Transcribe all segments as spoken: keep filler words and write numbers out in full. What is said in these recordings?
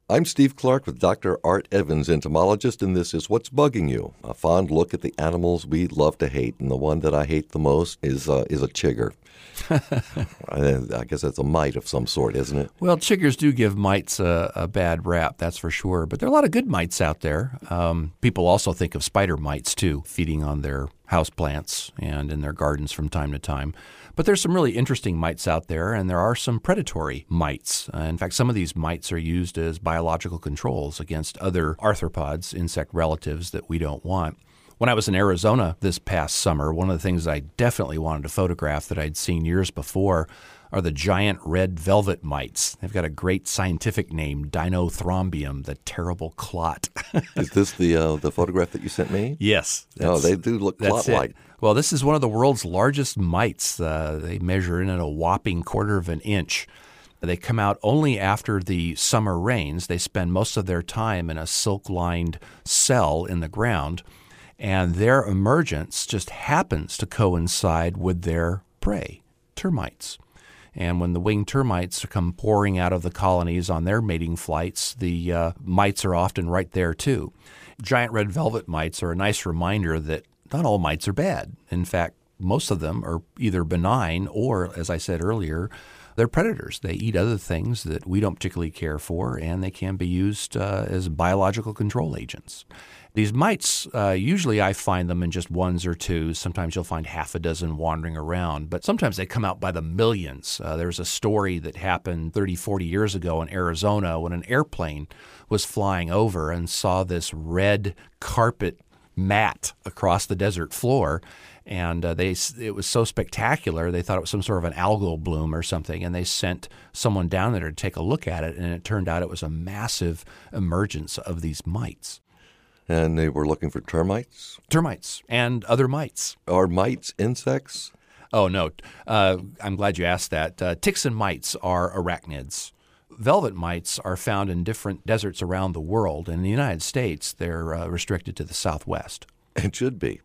I'm Steve Clark with Doctor Art Evans, entomologist, and this is What's Bugging You, a fond look at the animals we love to hate. And the one that I hate the most is uh, is a chigger. I, I guess that's a mite of some sort, isn't it? Well, chiggers do give mites a, a bad rap, that's for sure. But there are a lot of good mites out there. Um, people also think of spider mites, too, feeding on their houseplants and in their gardens from time to time. But there's some really interesting mites out there, and there are some predatory mites. Uh, in fact, some of these mites are used as biological controls against other arthropods, insect relatives that we don't want. When I was in Arizona this past summer, one of the things I definitely wanted to photograph that I'd seen years before are the giant red velvet mites. They've got a great scientific name, Dinothrombium, the terrible clot. Is this the uh, the photograph that you sent me? Yes. Oh, they do look clot-like. Well, this is one of the world's largest mites. Uh, they measure in at a whopping quarter of an inch. They come out only after the summer rains. They spend most of their time in a silk-lined cell in the ground, and their emergence just happens to coincide with their prey, termites. And when the winged termites come pouring out of the colonies on their mating flights, the uh, mites are often right there too. Giant red velvet mites are a nice reminder that not all mites are bad. In fact, most of them are either benign or, as I said earlier, they're predators. They eat other things that we don't particularly care for, and they can be used uh, as biological control agents. These mites, uh, usually I find them in just ones or twos. Sometimes you'll find half a dozen wandering around, but sometimes they come out by the millions. Uh, there's a story that happened thirty, forty years ago in Arizona when an airplane was flying over and saw this red carpet mat across the desert floor. And uh, they it was so spectacular, they thought it was some sort of an algal bloom or something, and they sent someone down there to take a look at it, and it turned out it was a massive emergence of these mites. And they were looking for termites? Termites and other mites. Are mites insects? Oh, no. Uh, I'm glad you asked that. Uh, ticks and mites are arachnids. Velvet mites are found in different deserts around the world. In the United States, they're uh, restricted to the Southwest. It should be.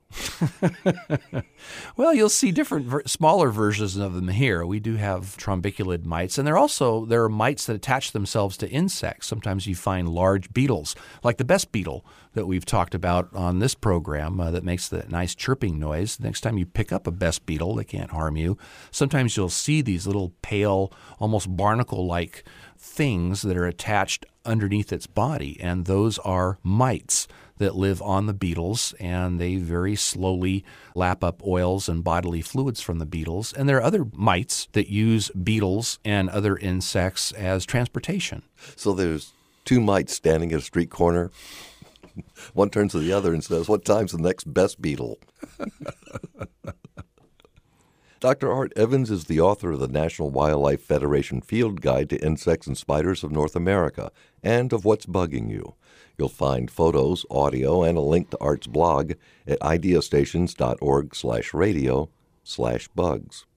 Well, you'll see different, ver- smaller versions of them here. We do have trombiculid mites, and there also there are mites that attach themselves to insects. Sometimes you find large beetles, like the best beetle that we've talked about on this program uh, that makes the nice chirping noise. Next time you pick up a best beetle, they can't harm you. Sometimes you'll see these little pale, almost barnacle-like things that are attached underneath its body, and those are mites that live on the beetles, and they very slowly lap up oils and bodily fluids from the beetles. And there are other mites that use beetles and other insects as transportation. So there's two mites standing at a street corner. One turns to the other and says, "What time's the next best beetle?" Doctor Art Evans is the author of the National Wildlife Federation Field Guide to Insects and Spiders of North America and of What's Bugging You. You'll find photos, audio, and a link to Art's blog at ideastations.org slash radio slash bugs.